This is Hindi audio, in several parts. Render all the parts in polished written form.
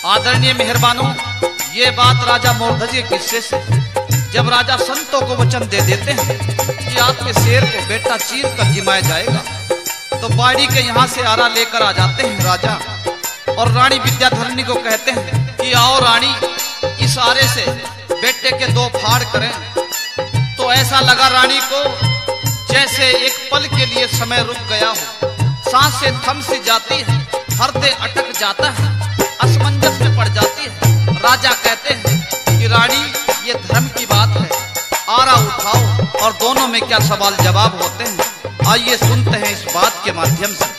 आदरणीय मेहरबानों, ये बात राजा मोरध्वज के किस्से से। जब राजा संतों को वचन दे देते हैं कि आपके शेर को बेटा चीर कर जिमाया जाएगा, तो बाड़ी के यहाँ से आरा लेकर आ जाते हैं राजा और रानी विद्याधरणी को कहते हैं कि आओ रानी, इस आरे से बेटे के 2 फाड़ करें। तो ऐसा लगा रानी को जैसे एक पल के लिए समय रुक गया हो, सांसें थम सी जाती है, हृदय अटक जाता है, असमंजस में पड़ जाती है। राजा कहते हैं कि रानी, ये धर्म की बात है, आरा उठाओ। और दोनों में क्या सवाल जवाब होते हैं, आइए सुनते हैं इस बात के माध्यम से।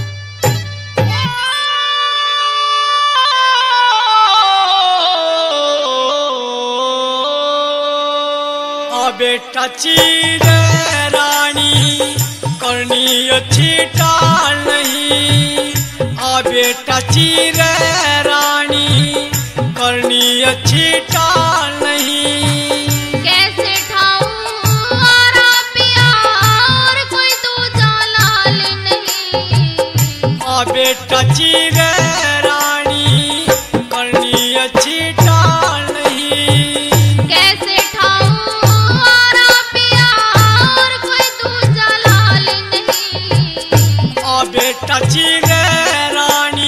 बेटा चीर रानी करनी अच्छी टाल नहीं। बेटा चीर रानी करनी अच्छी टाल नहीं। कैसे ठाऊं आरा पिया और कोई दूजा लाल नहीं। बेटा चीर रानी करनी अच्छी टाल नहीं। कैसे ठाऊं आरा पिया और कोई दूजा लाल नहीं। बेटा चीर रानी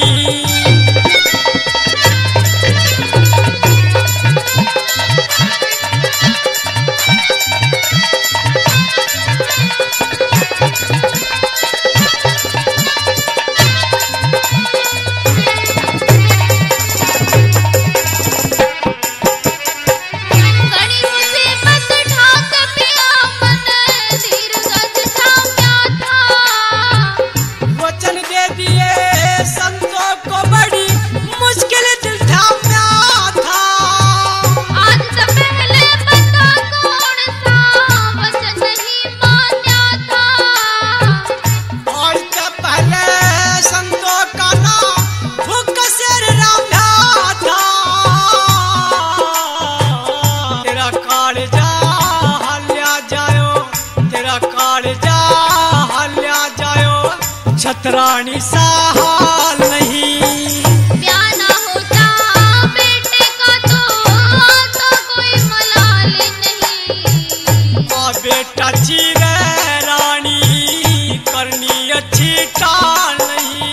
छतरानी साहाल नहीं। प्याना होता बेटे का तो कोई मलाल नहीं। बेटा चीर रानी करनी अच्छी टाल नहीं।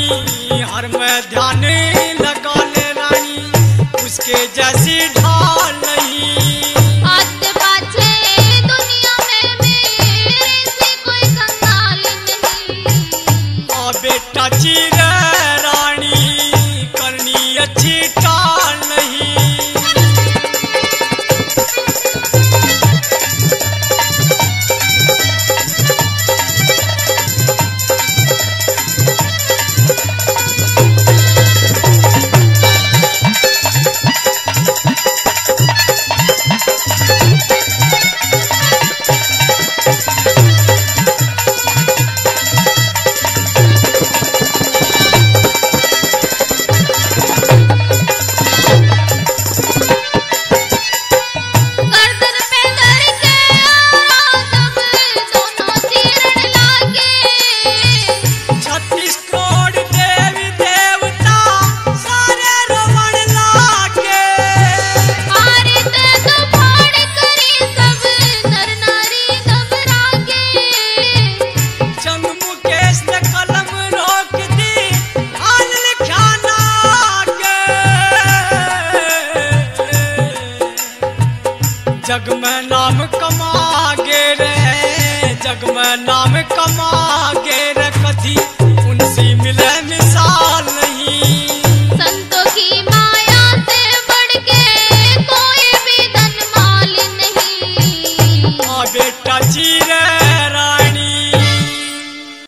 हर में ध्यान लगा ले रानी, उसके जैसी ढाल नहीं। आगे पाछे दुनिया में मेरे से कोई कंगाल नहीं। आ बेटा चीरे रानी करनी अच्छी टाल नहीं। गर्दन पे धर के तब दोनों चीरन लागे। 36 करोड़ देवी देवता सारे रोवन लागे। आरे ते तो फाड़ करी सब नर नारी घबरागे। चंद मुकेश ने कलम रोक दी, हाल लिखा नागे। जग में नाम कमागे रे, जग में नाम कमागे